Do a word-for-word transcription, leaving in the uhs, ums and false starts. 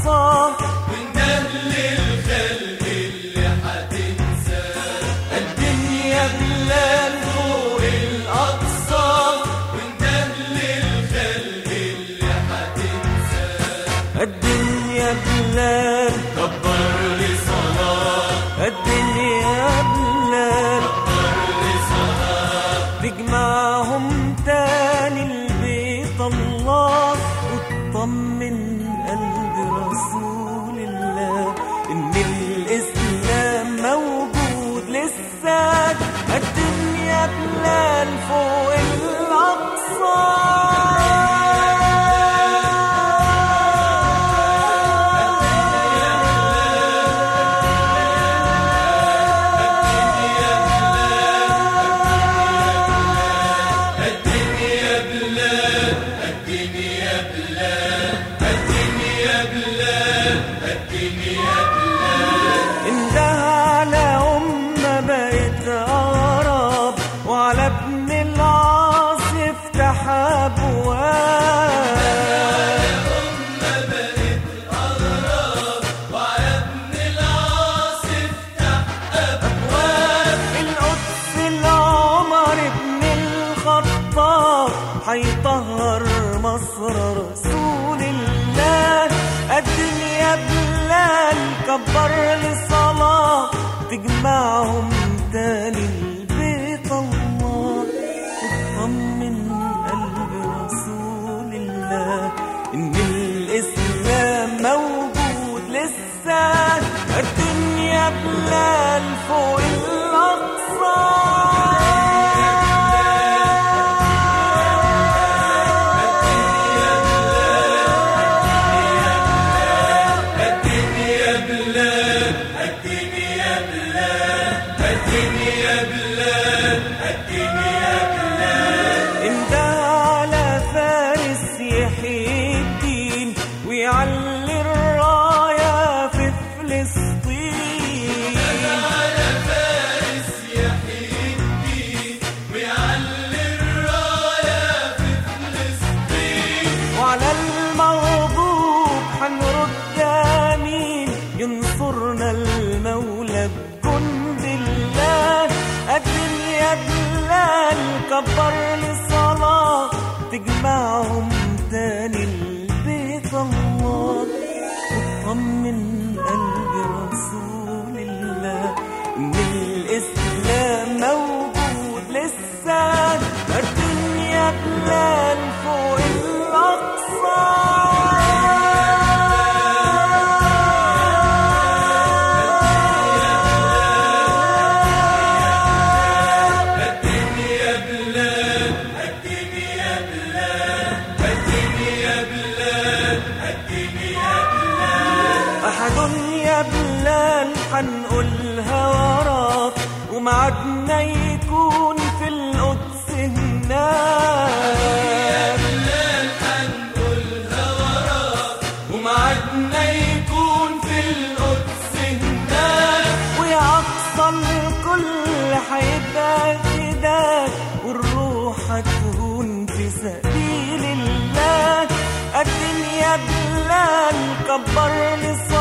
الأقصى، وانت للخلق اللي هتنساه. الدنيا بلال فوق الأقصى، وانت للخلق اللي هتنساه. الدنيا بلال كبر لي صلاة، الدنيا بلال كبر لي صلاة، تجمعهم تاني لبيت الله، وتطمن قلب رسول الله إن الإسلام موجود لسه. الدنيا بلال فوق الأقصى، حيطهر مصر رسول الله. الدنيا بلال كبر للصلاة، تجمعهم تاني لبيت الله، وتطمن قلب رسول الله إن الإسلام موجود لسه. الدنيا بلال فوق الأقصى، ويعلي الراية في فلسطين. على فارس يحيي الدين، ويعلي الراية في فلسطين. وعلى المغضوب حنرد يمين، ينصرنا المولى بجند الله. الدنيا بلال كبر للصلاة، تجمعهم تاني لبيت الله، وتطمن قلب رسول الله إن الإسلام موجود لسه. الدنيا بلال فوق الأقصى، يا بلال حنقولها وراك، ومعدنا يكون في القدس هناك. يا بلال حنقولها وراك، ومعدنا يكون في القدس هناك. ويا أقصى الكل حيبقى فداك، والروح هتهون في سبيل الله. الدنيا بلال كبر للصلاة،